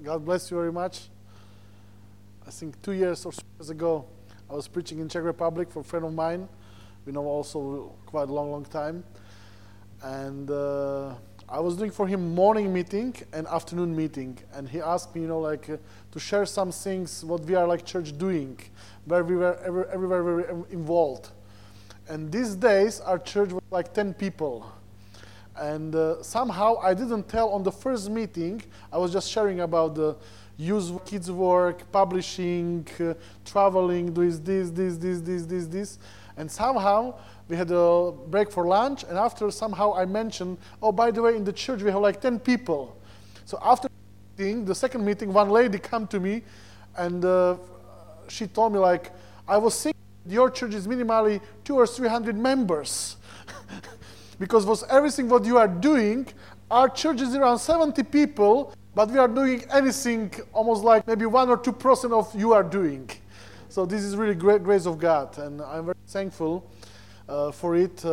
God bless you very much. I think 2 years or so years ago, I was preaching in Czech Republic for a friend of mine. We know also quite a long time. And I was doing for him morning meeting and afternoon meeting. And he asked me, to share some things, what we are like church doing, where we were everywhere we were involved. And these days, our church was like 10 people. And somehow I didn't tell on the first meeting. I was just sharing about the youth, kids work, publishing, traveling, doing this. And somehow we had a break for lunch. And after somehow I mentioned, oh, by the way, in the church we have like 10 people. So after the second meeting, one lady came to me and she told me like, I was thinking your church is minimally 200 or 300 members. Because with everything what you are doing, our church is around 70 people, but we are doing anything almost like maybe 1 or 2% of you are doing. So this is really great grace of God, and I'm very thankful for it.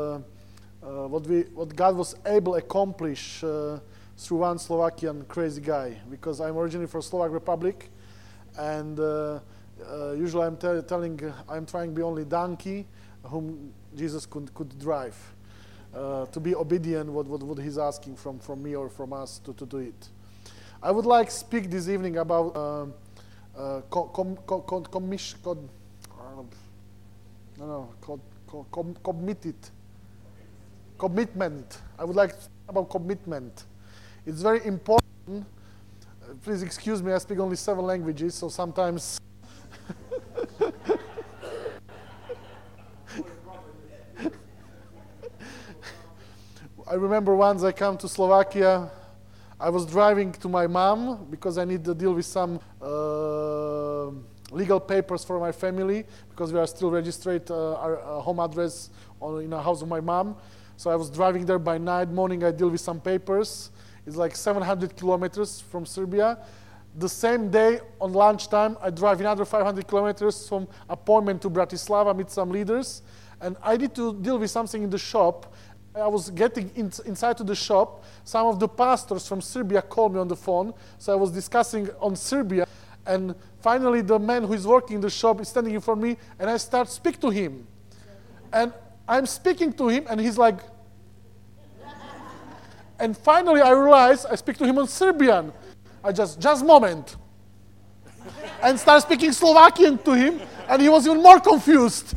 What God was able to accomplish through one Slovakian crazy guy, because I'm originally from Slovak Republic, and usually I'm I'm trying to be only donkey whom Jesus could drive. To be obedient what he's asking from me or from us to do it. I would like to speak this evening about commitment. I would like to speak about commitment. It's very important. Please excuse me, I speak only 7 languages, so sometimes I remember once I came to Slovakia, I was driving to my mom because I need to deal with some legal papers for my family because we are still registered our home address in the house of my mom. So I was driving there by night, morning I deal with some papers. It's like 700 kilometers from Serbia. The same day on lunchtime, I drive another 500 kilometers from appointment to Bratislava, meet some leaders. And I need to deal with something in the shop. I was getting inside to the shop. Some of the pastors from Serbia called me on the phone. So I was discussing on Serbia. And finally, the man who is working in the shop is standing in front of me. And I start speak to him. And I'm speaking to him. And he's like... And finally, I realize I speak to him on Serbian. I just moment. And start speaking Slovakian to him. And he was even more confused.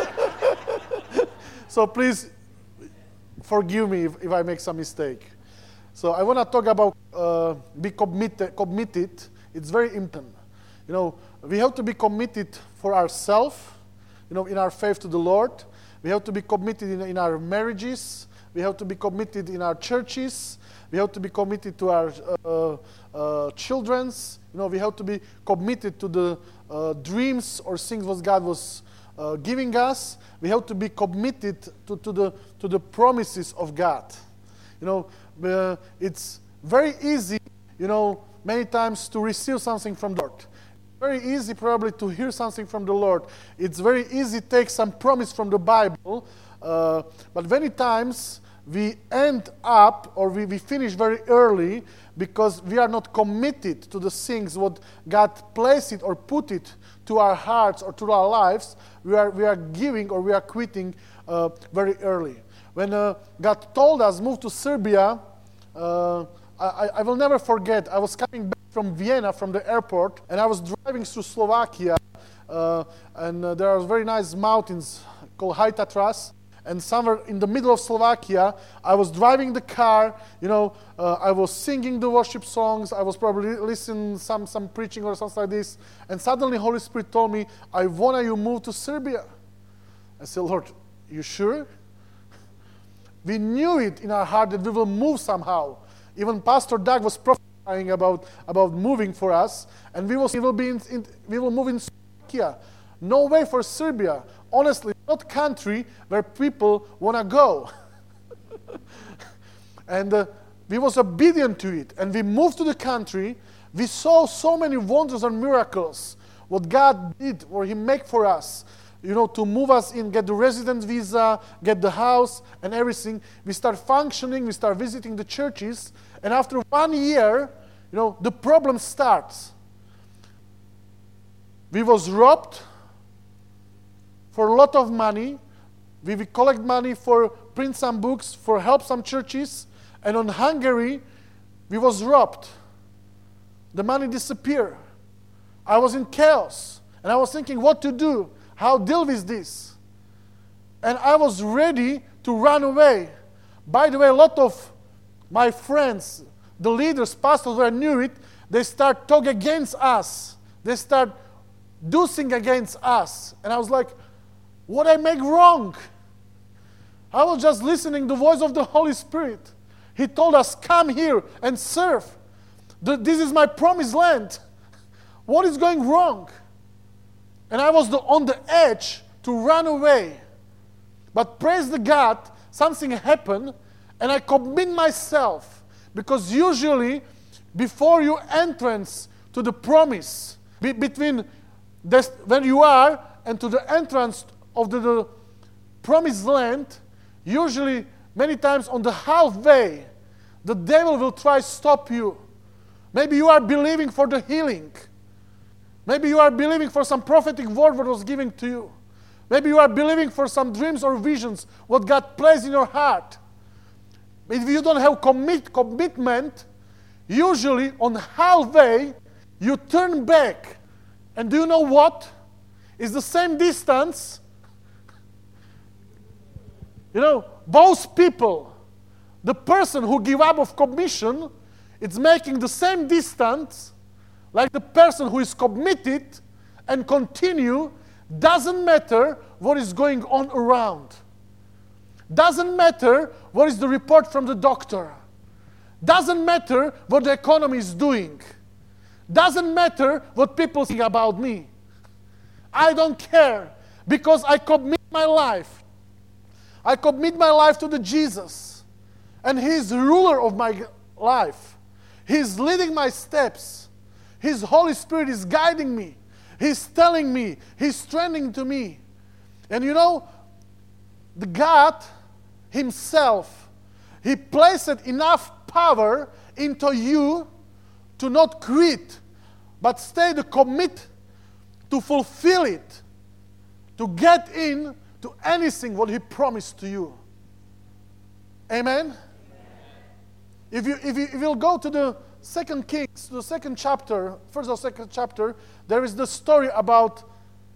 So please... forgive me if I make some mistake. So I want to talk about be committed. It's very important. We have to be committed for ourselves, in our faith to the Lord. We have to be committed in our marriages. We have to be committed in our churches. We have to be committed to our children's. We have to be committed to the dreams or things what God was giving us. We have to be committed to the promises of God. It's very easy, many times to receive something from the Lord. Very easy probably to hear something from the Lord. It's very easy to take some promise from the Bible, but many times we end up or we finish very early because we are not committed to the things what God placed it or put it to our hearts or to our lives. We are giving or we are quitting very early. When God told us move to Serbia, I will never forget. I was coming back from Vienna from the airport, and I was driving through Slovakia, and there are very nice mountains called High Tatras. And somewhere in the middle of Slovakia, I was driving the car, I was singing the worship songs, I was probably listening some preaching or something like this, and suddenly Holy Spirit told me, I want you move to Serbia. I said, Lord, you sure? We knew it in our heart that we will move somehow. Even Pastor Doug was prophesying about moving for us, and we will move in Slovakia. No way for Serbia. Honestly, not country where people want to go. And we was obedient to it. And we moved to the country. We saw so many wonders and miracles. What God did, what He made for us. To move us in, get the resident visa, get the house and everything. We start functioning. We start visiting the churches. And after 1 year, the problem starts. We was robbed for a lot of money. We collect money for print some books, for help some churches. And on Hungary, we was robbed. The money disappeared. I was in chaos. And I was thinking what to do, how deal with this. And I was ready to run away. By the way, a lot of my friends, the leaders, pastors, who knew it, they start talking against us. They start doing against us. And I was like, what I make wrong? I was just listening to the voice of the Holy Spirit. He told us, come here and serve. This is my promised land. What is going wrong? And I was on the edge to run away. But praise the God, something happened, and I commit myself. Because usually, before you entrance to the promise, between where you are and to the entrance of the promised land, usually, many times on the halfway, the devil will try to stop you. Maybe you are believing for the healing. Maybe you are believing for some prophetic word that was given to you. Maybe you are believing for some dreams or visions, what God placed in your heart. If you don't have commitment, usually on halfway, you turn back. And do you know what? It's the same distance. Both people, the person who give up of commission, it's making the same distance like the person who is committed and continue. Doesn't matter what is going on around. Doesn't matter what is the report from the doctor. Doesn't matter what the economy is doing. Doesn't matter what people think about me. I don't care because I commit my life. I commit my life to the Jesus. And He is the ruler of my life. He is leading my steps. His Holy Spirit is guiding me. He's telling me. He's strengthening to me. And the God Himself, He placed enough power into you to not quit, but stay the commit to fulfill it, to get in to anything what He promised to you. Amen? If you'll go to the 2 Kings, the second chapter, first or second chapter, there is the story about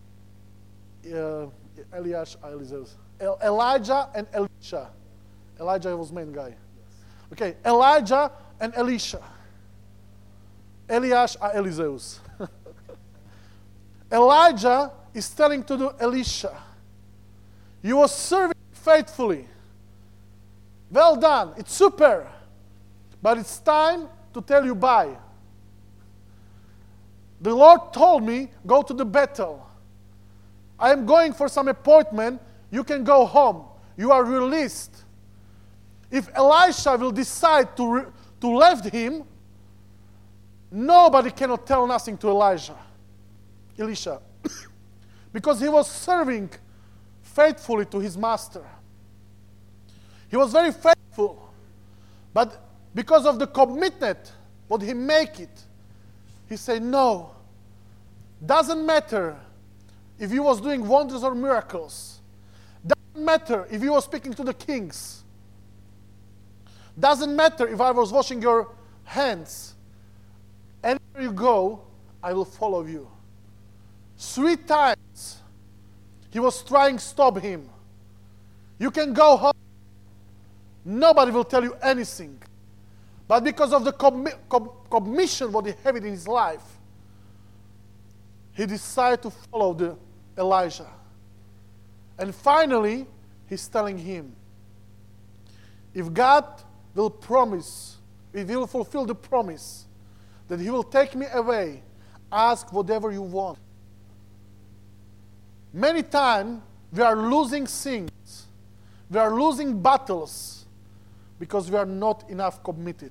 Elijah and Elisha. Elijah was main guy. Okay, Elijah and Elisha. Eliash a Eliseus. Elijah is telling to the Elisha, you are serving faithfully. Well done, it's super. But it's time to tell you bye. The Lord told me, go to the battle. I am going for some appointment. You can go home. You are released. If Elisha will decide to leave him, nobody cannot tell nothing to Elisha. Because he was serving faithfully to his master. He was very faithful. But because of the commitment, what he make it, he said, no. Doesn't matter if he was doing wonders or miracles. Doesn't matter if he was speaking to the kings. Doesn't matter if I was washing your hands. Anywhere you go, I will follow you. 3 times he was trying to stop him. You can go home. Nobody will tell you anything. But because of the commission what he had in his life, he decided to follow the Elijah. And finally, he's telling him, if God will promise, if He will fulfill the promise, that He will take me away, ask whatever you want. Many times, we are losing things. We are losing battles because we are not enough committed.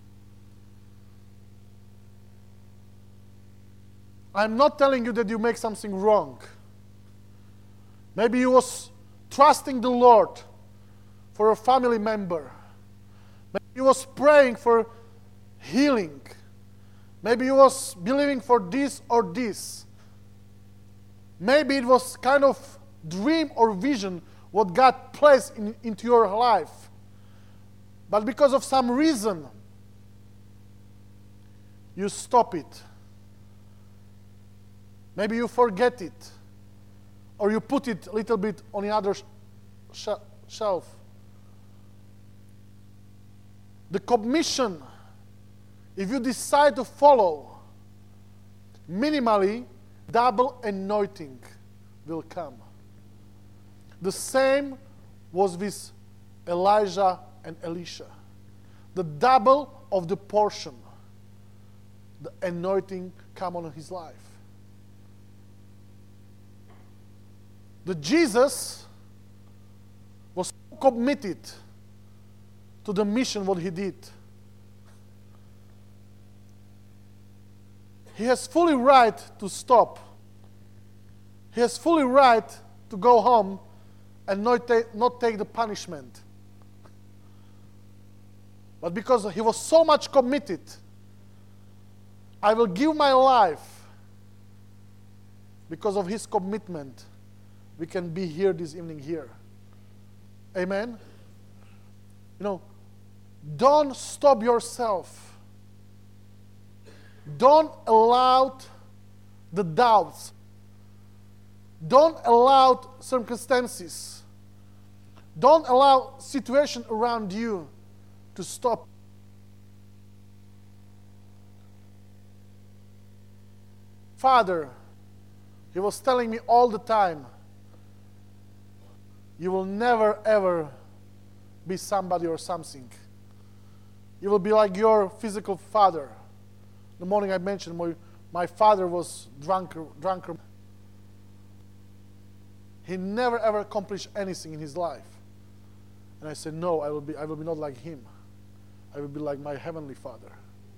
I'm not telling you that you make something wrong. Maybe you was trusting the Lord for a family member. Maybe you was praying for healing. Maybe you was believing for this or this. Maybe it was kind of dream or vision what God placed into your life. But because of some reason, you stop it. Maybe you forget it. Or you put it a little bit on the other shelf. The commission, if you decide to follow, minimally, double anointing will come. The same was with Elijah and Elisha. The double of the portion, the anointing come on his life. The Jesus was so committed to the mission what he did. He has fully right to stop. He has fully right to go home and not take the punishment. But because he was so much committed, I will give my life. Because of his commitment, we can be here this evening here. Amen? You know, don't stop yourself. Don't allow the doubts. Don't allow circumstances. Don't allow situation around you to stop. Father, he was telling me all the time, you will never ever be somebody or something. You will be like your physical father. The morning I mentioned my father was drunker. He never ever accomplished anything in his life. And I said, no, I will be not like him. I will be like my heavenly Father.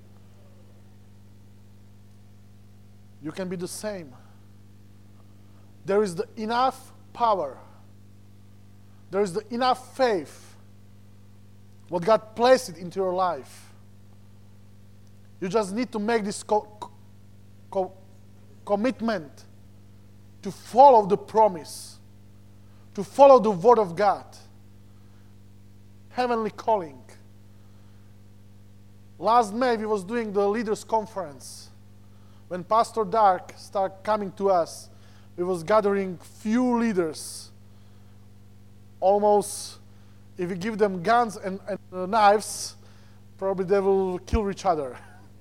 You can be the same. There is the enough power. There is the enough faith. What God placed it into your life. You just need to make this commitment to follow the promise, to follow the word of God. Heavenly calling. Last May we was doing the leaders conference. When Pastor Dark started coming to us, we was gathering few leaders. Almost, if we give them guns and knives, probably they will kill each other.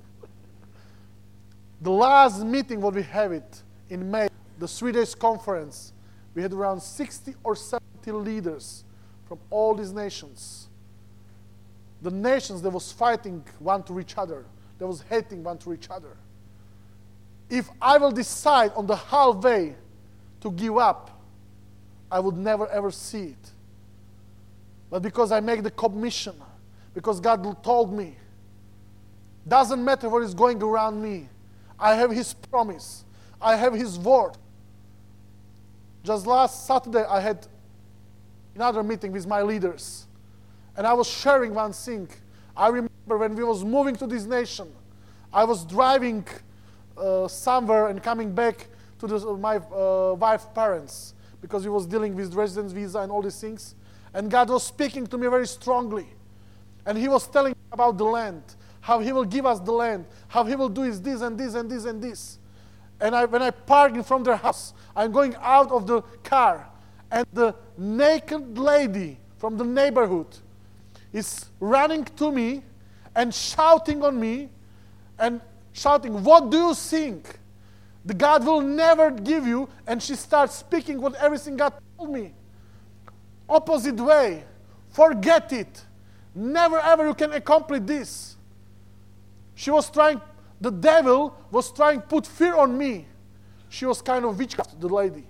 The last meeting what we have it in May, the 3 days conference, we had around 60 or 70 leaders from all these nations. The nations that was fighting one to each other, that was hating one to each other. If I will decide on the halfway to give up, I would never ever see it. But because I make the commission, because God told me, doesn't matter what is going around me, I have His promise, I have His word. Just last Saturday I had another meeting with my leaders, and I was sharing one thing. I remember when we was moving to this nation, I was driving somewhere and coming back to my wife's parents, because we was dealing with residence visa and all these things. And God was speaking to me very strongly. And He was telling me about the land, how He will give us the land, how He will do this and this and this and this. And when I park in front of their house, I'm going out of the car, and the naked lady from the neighborhood is running to me and shouting on me and shouting, "What do you think? The God will never give you." And she starts speaking what everything God told me. Opposite way. Forget it. Never ever you can accomplish this. She was trying, the devil was trying to put fear on me. She was kind of witchcraft, the lady.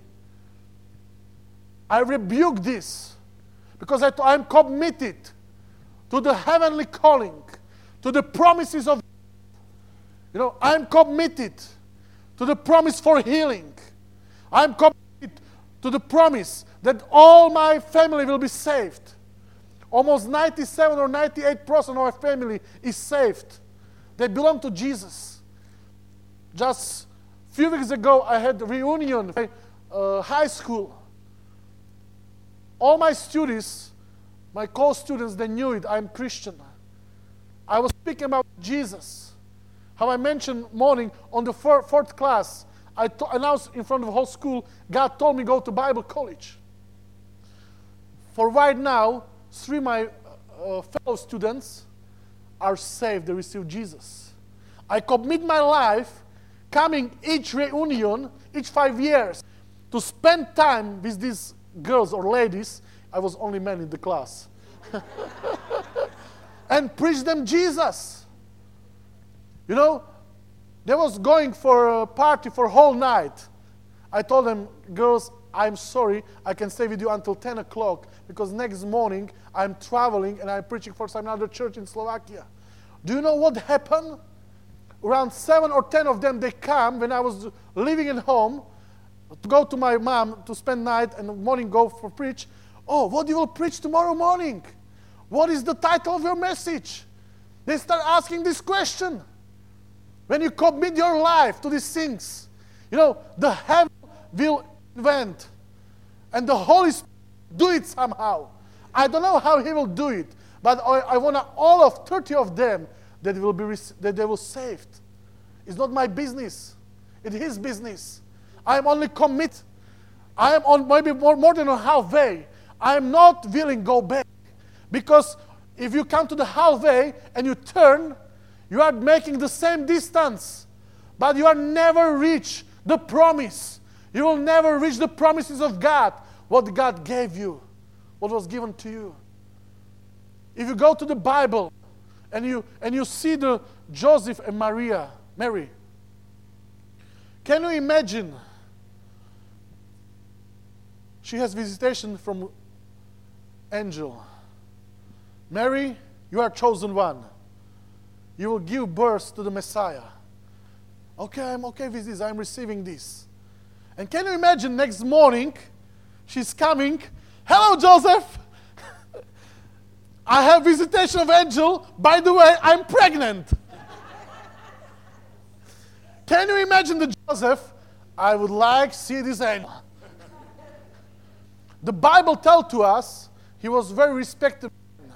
I rebuked this because I'm committed to the heavenly calling, to the promises of, I'm committed to the promise for healing. I'm committed to the promise that all my family will be saved. Almost 97 or 98% of our family is saved. They belong to Jesus. Just a few weeks ago, I had a reunion in high school. All my students, my co-students, they knew it. I'm Christian. I was speaking about Jesus. How I mentioned morning on the fourth class, I announced in front of the whole school, God told me go to Bible college. For right now, 3 of my fellow students are saved. They receive Jesus. I commit my life coming each reunion, each 5 years, to spend time with these girls or ladies. I was only man in the class. And preach them Jesus. You know, they was going for a party for a whole night. I told them, girls, I'm sorry, I can stay with you until 10 o'clock because next morning I'm traveling and I'm preaching for some other church in Slovakia. Do you know what happened? Around 7 or 10 of them, they come when I was living at home to go to my mom to spend night and morning go for preach. Oh, what you will preach tomorrow morning? What is the title of your message? They start asking this question. When you commit your life to these things, you know, the heaven will invent and the Holy Spirit do it somehow. I don't know how He will do it, but I want all of 30 of them that they will saved. It's not my business. It's His business. I am only commit. I am on maybe more than a halfway. I am not willing to go back. Because if you come to the halfway and you turn, you are making the same distance. But you are never reach the promise. You will never reach the promises of God. What God gave you. What was given to you. If you go to the Bible and you see the Joseph and Mary. Can you imagine? She has visitation from angel. Mary, you are chosen one. You will give birth to the Messiah. Okay, I'm okay with this. I'm receiving this. And can you imagine next morning, she's coming. Hello, Joseph. I have visitation of angel. By the way, I'm pregnant. Can you imagine the Joseph? I would like to see this angel. The Bible tells to us he was very respected.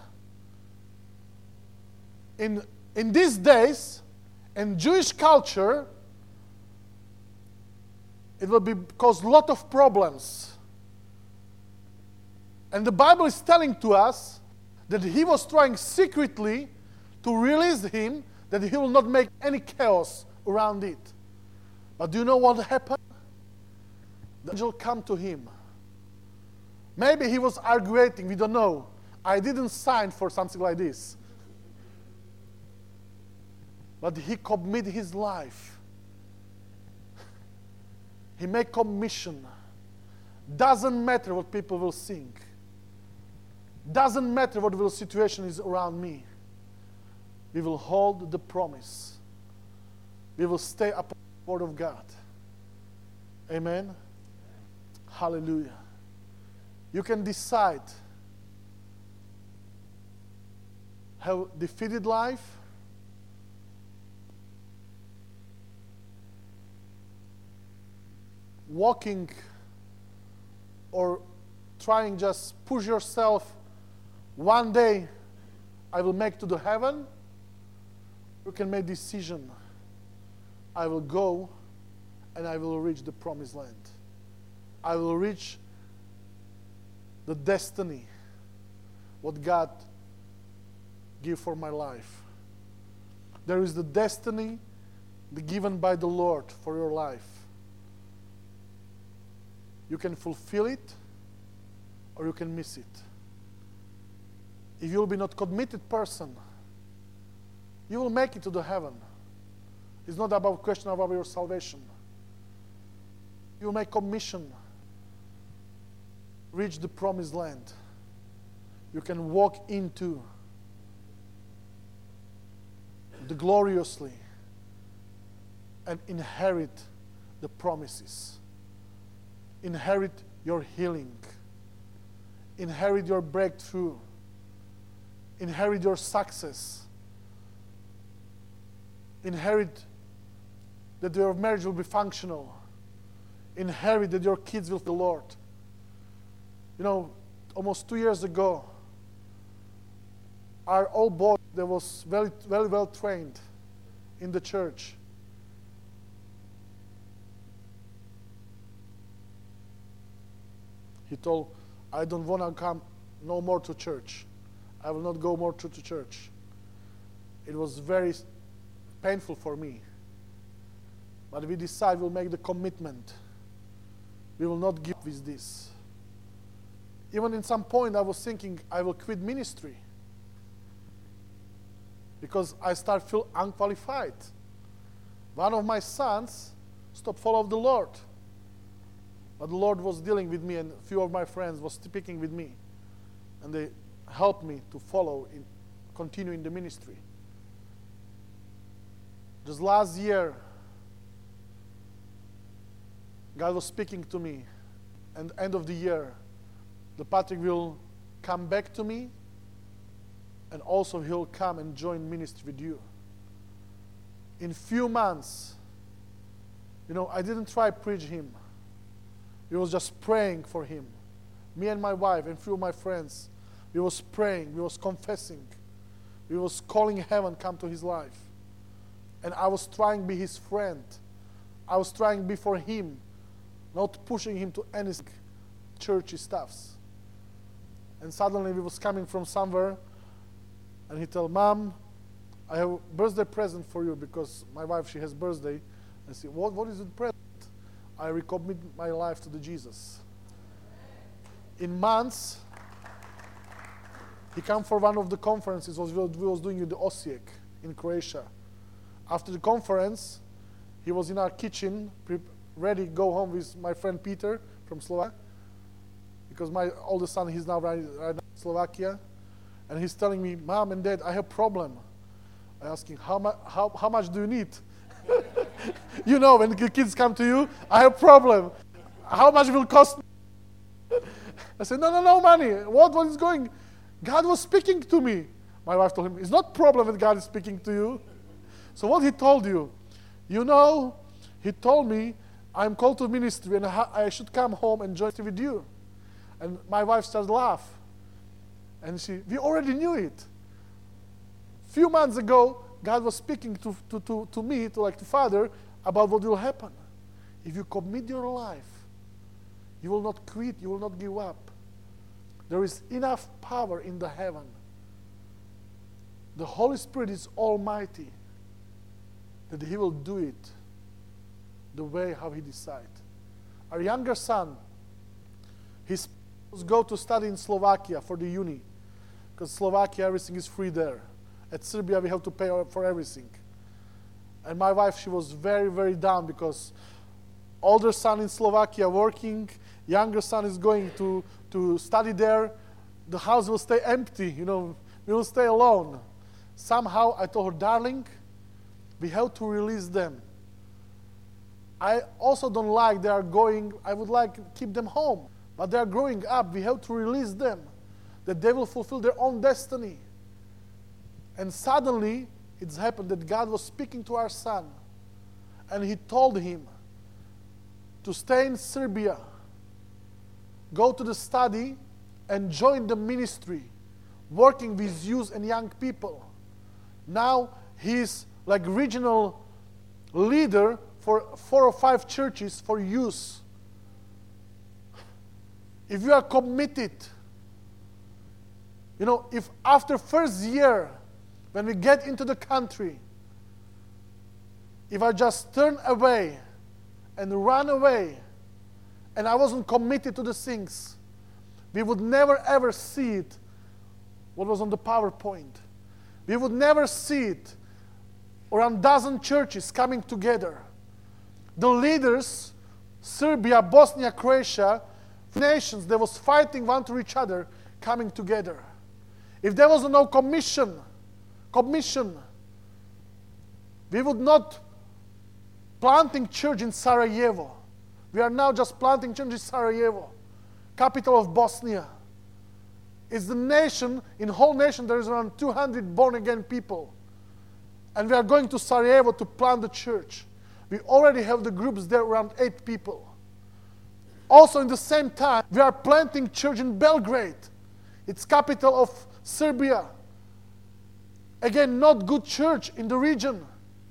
In these days, in Jewish culture, it will cause a lot of problems. And the Bible is telling to us that he was trying secretly to release him, that he will not make any chaos around it. But do you know what happened? The angel came to him. Maybe he was arguing, we don't know. I didn't sign for something like this. But he committed his life. He made commission. Doesn't matter what people will think. Doesn't matter what the situation is around me. We will hold the promise. We will stay upon the word of God. Amen. Hallelujah. You can decide have defeated life, walking or trying just push yourself. One day I will make to the heaven. You can make decision. I will go and I will reach the promised land. I will reach the destiny, what God gave for my life. There is the destiny given by the Lord for your life. You can fulfill it or you can miss it. If you will be not committed person, you will make it to the heaven. It's not about question about your salvation. You will make commission, reach the promised land. You can walk into the gloriously and inherit the promises. Inherit your healing. Inherit your breakthrough. Inherit your success. Inherit that your marriage will be functional. Inherit that your kids will the Lord. You know, almost 2 years ago, our old boy that was very, very well trained in the church, he told, I don't want to come no more to church. I will not go more to church. It was very painful for me. But we decided we'll make the commitment. We will not give with this. Even in some point I was thinking I will quit ministry. Because I start feel unqualified. One of my sons stopped following the Lord. But the Lord was dealing with me, and a few of my friends was speaking with me. And they helped me to follow, continue in the ministry. Just last year, God was speaking to me. And end of the year, the Patrick will come back to me, and also he'll come and join ministry with you. In few months, you know, I didn't try to preach him. We was just praying for him. Me and my wife and few of my friends, we was praying, we was confessing, we was calling heaven come to his life. And I was trying to be his friend. I was trying to be for him, not pushing him to any churchy stuffs. And suddenly we was coming from somewhere, and he told, Mom, I have a birthday present for you, because my wife, she has birthday. I said, what is the present? I recommit my life to the Jesus. In months, he came for one of the conferences we was doing in the Osijek in Croatia. After the conference, he was in our kitchen, ready to go home with my friend Peter from Slovakia, because my oldest son, he's now right now in Slovakia, and he's telling me, Mom and Dad, I have a problem. I ask him, how much do you need? You know, when the kids come to you, I have a problem. How much will it cost me? I said, no money. What is going? God was speaking to me. My wife told him, it's not a problem that God is speaking to you. So what he told you? You know, he told me, I'm called to ministry and I should come home and join with you. And my wife started to laugh. And we already knew it. Few months ago, God was speaking to me, to Father, about what will happen. If you commit your life, you will not quit, you will not give up. There is enough power in the heaven. The Holy Spirit is almighty, that He will do it the way how He decides. Our younger son, he was go to study in Slovakia for the uni, because Slovakia, everything is free there. At Serbia, we have to pay for everything. And my wife, she was very, very down, because older son in Slovakia working, younger son is going to study there. The house will stay empty, you know, we will stay alone. Somehow I told her, darling, we have to release them. I also don't like they are going, I would like to keep them home. But they are growing up, we have to release them, that they will fulfill their own destiny. And suddenly, it's happened that God was speaking to our son. And He told him to stay in Serbia, go to the study, and join the ministry, working with youth and young people. Now, he's like regional leader for 4 or 5 churches for youth. If you are committed, you know, if after first year, when we get into the country, if I just turn away and run away, and I wasn't committed to the things, we would never ever see it, what was on the PowerPoint. We would never see it around 12 churches coming together. The leaders, Serbia, Bosnia, Croatia, nations that was fighting one to each other, coming together. If there was no commission, we would not planting church in Sarajevo. We are now just planting church in Sarajevo, capital of Bosnia. It's the nation, in whole nation there is around 200 born again people. And we are going to Sarajevo to plant the church. We already have the groups there around 8 people. Also in the same time, we are planting church in Belgrade. It's capital of Serbia. Again, not good church in the region.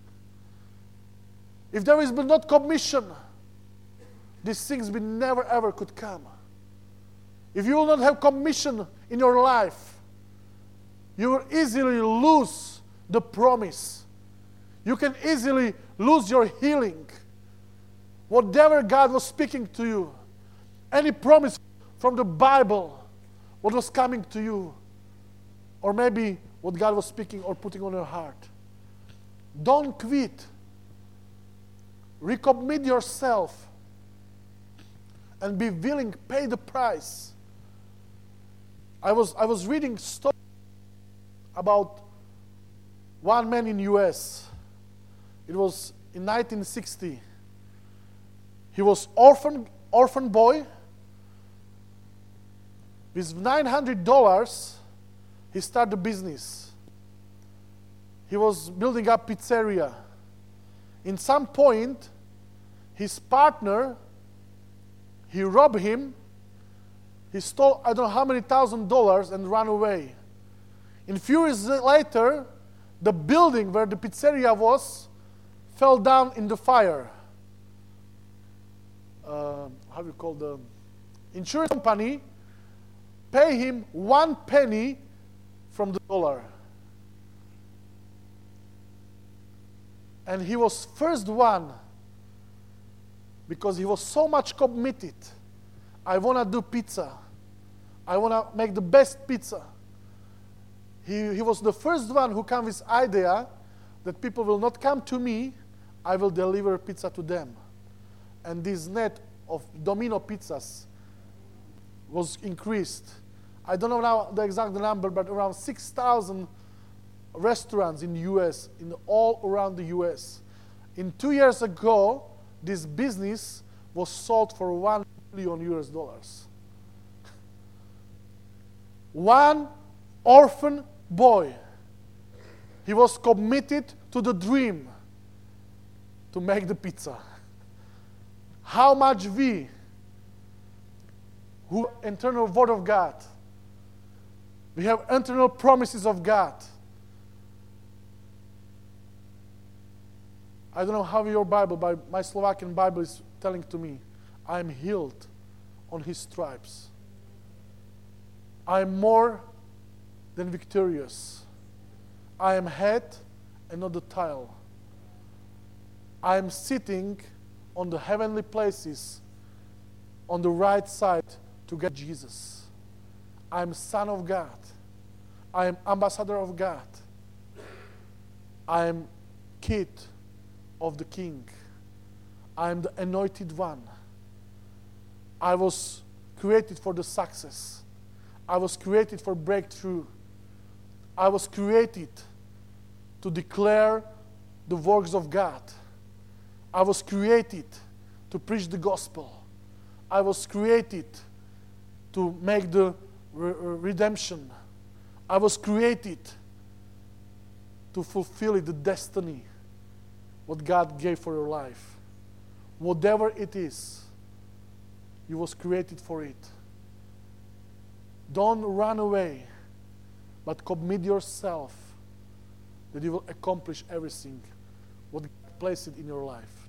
If there is not commission, these things we never ever could come. If you will not have commission in your life, you will easily lose the promise. You can easily lose your healing. Whatever God was speaking to you, any promise from the Bible, what was coming to you, or maybe what God was speaking or putting on your heart. Don't quit. Recommit yourself and be willing to pay the price. I was reading story about one man in US. It was in 1960. He was orphan boy. With $900, he started a business. He was building up pizzeria. In some point, his partner, he robbed him. He stole I don't know how many $1,000 and ran away. In few years later, the building where the pizzeria was fell down in the fire. How do you call the insurance company? Pay him 1 penny from the dollar. And he was first one because he was so much committed. I want to do pizza. I want to make the best pizza. He was the first one who came with this idea that people will not come to me, I will deliver pizza to them. And this net of Domino pizzas was increased. I don't know now the exact number, but around 6,000 restaurants in the US, in all around the US. In 2 years ago, this business was sold for $1 billion. One orphan boy. He was committed to the dream to make the pizza. How much we, who eternal word of God, we have eternal promises of God. I don't know how your Bible, but my Slovakian Bible is telling to me, I am healed on His stripes. I am more than victorious. I am head and not the tail. I am sitting on the heavenly places on the right side to get Jesus. I am son of God. I am ambassador of God. I am kid of the King. I am the anointed one. I was created for the success. I was created for breakthrough. I was created to declare the works of God. I was created to preach the gospel. I was created to make the redemption. I was created to fulfill the destiny what God gave for your life. Whatever it is, you was created for it. Don't run away, but commit yourself that you will accomplish everything what God placed it in your life.